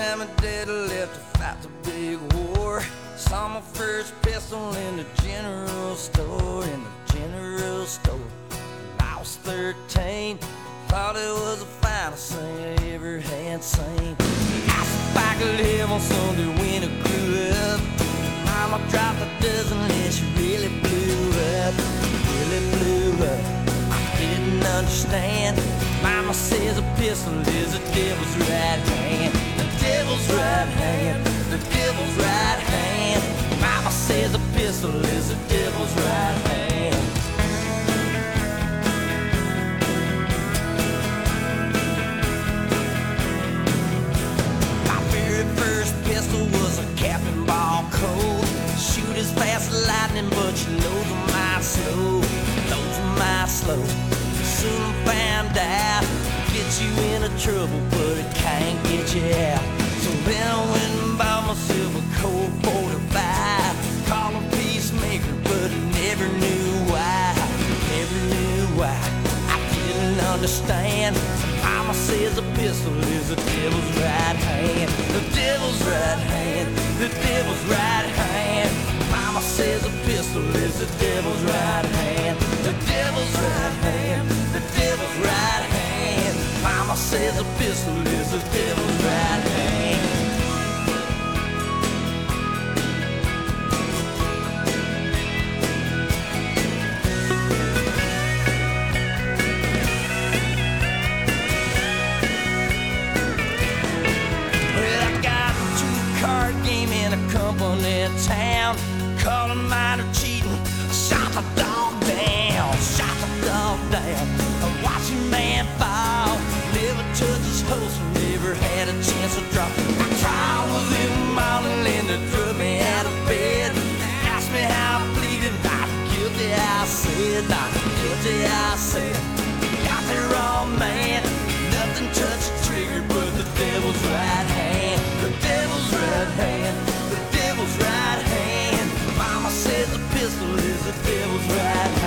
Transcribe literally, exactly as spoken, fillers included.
time my dad left to fight the big war, saw my first pistol in the general store, in the general store. And I was thirteen, thought it was the finest thing I ever had seen. I spiked a level Sunday when I grew up. Mama dropped a dozen and she really blew up, really blew up. I didn't understand. Mama says a pistol is the devil's right hand, the devil's right hand, the devil's right hand. Mama says a pistol is the devil's right hand. My very first pistol was a Captain Ball Colt. Shoot as fast as lightning, but she loads a mile slow, loads a mile slow. Soon found out, get you into trouble, but it can't get you out. So then I went and bought myself a Colt forty-five, called a peacemaker, but I never knew why, never knew why. I didn't understand. Mama says a pistol is the devil's right hand, the devil's right hand, the devil's right hand. Mama says a pistol is the devil's right hand, the devil's right hand, the devil's right hand. Mama says a pistol is the devil's right hand. Well, I got into a card game in a company town, called a minor cheating, shot the dog down, shot the dog down. Watch a man fall, never touched his holster, never had a chance to drop. I tried was in the morning and they threw me out of bed. Asked me how I pleaded, not guilty I said, not guilty I said. Got the wrong man, nothing touched the trigger but the devil's right hand, the devil's right hand, the devil's right hand. Mama says the pistol is the devil's right hand.